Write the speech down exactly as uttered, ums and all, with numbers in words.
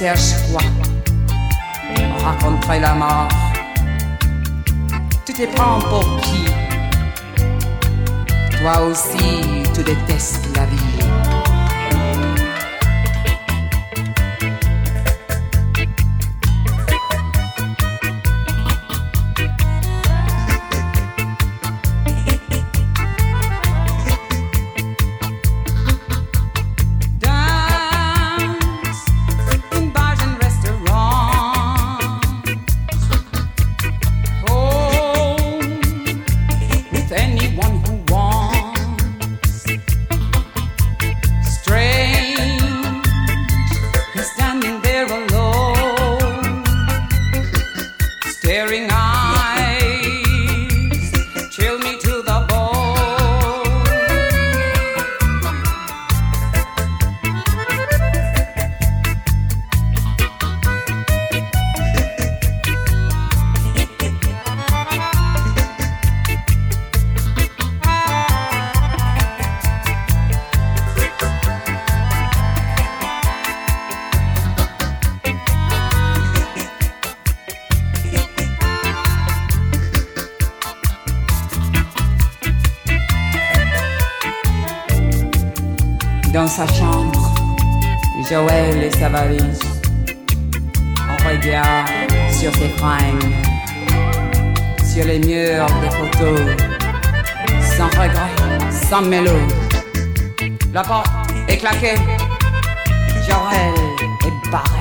cherches quoi? On raconterait la mort. Tu te prends pour qui? Toi aussi, tu détestes la vie. Dans sa chambre, Joël et sa valise. On regarde sur ses fringues, sur les murs des photos, sans regret, sans mélo. La porte est claquée, Joël est barré.